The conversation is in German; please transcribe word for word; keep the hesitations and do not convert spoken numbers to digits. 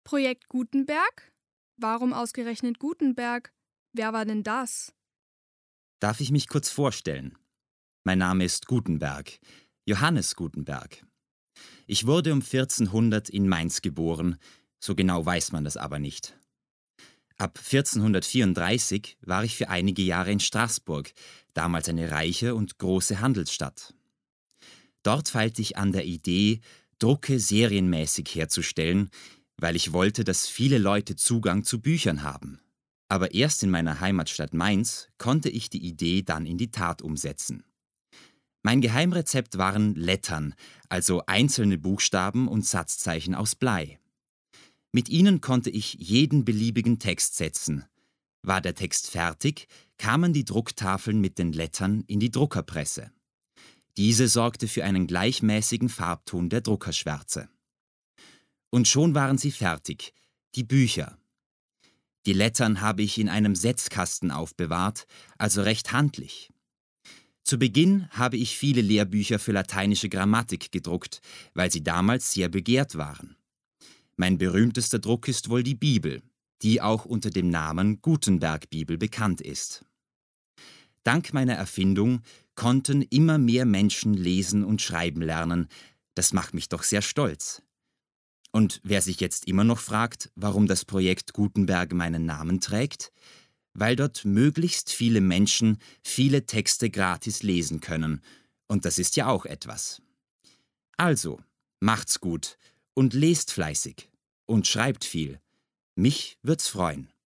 Projekt Gutenberg? Warum ausgerechnet Gutenberg? Wer war denn das? Darf ich mich kurz vorstellen? Mein Name ist Gutenberg, Johannes Gutenberg. Ich wurde um vierzehnhundert in Mainz geboren, so genau weiß man das aber nicht. Ab vierzehnhundertvierunddreißig war ich für einige Jahre in Straßburg, damals eine reiche und große Handelsstadt. Dort feilte ich an der Idee, Drucke serienmäßig herzustellen, weil ich wollte, dass viele Leute Zugang zu Büchern haben. Aber erst in meiner Heimatstadt Mainz konnte ich die Idee dann in die Tat umsetzen. Mein Geheimrezept waren Lettern, also einzelne Buchstaben und Satzzeichen aus Blei. Mit ihnen konnte ich jeden beliebigen Text setzen. War der Text fertig, kamen die Drucktafeln mit den Lettern in die Druckerpresse. Diese sorgte für einen gleichmäßigen Farbton der Druckerschwärze. Und schon waren sie fertig, die Bücher. Die Lettern habe ich in einem Setzkasten aufbewahrt, also recht handlich. Zu Beginn habe ich viele Lehrbücher für lateinische Grammatik gedruckt, weil sie damals sehr begehrt waren. Mein berühmtester Druck ist wohl die Bibel, die auch unter dem Namen Gutenberg-Bibel bekannt ist. Dank meiner Erfindung konnten immer mehr Menschen lesen und schreiben lernen. Das macht mich doch sehr stolz. Und wer sich jetzt immer noch fragt, warum das Projekt Gutenberg meinen Namen trägt? Weil dort möglichst viele Menschen viele Texte gratis lesen können. Und das ist ja auch etwas. Also, macht's gut und lest fleißig und schreibt viel. Mich würd's freuen.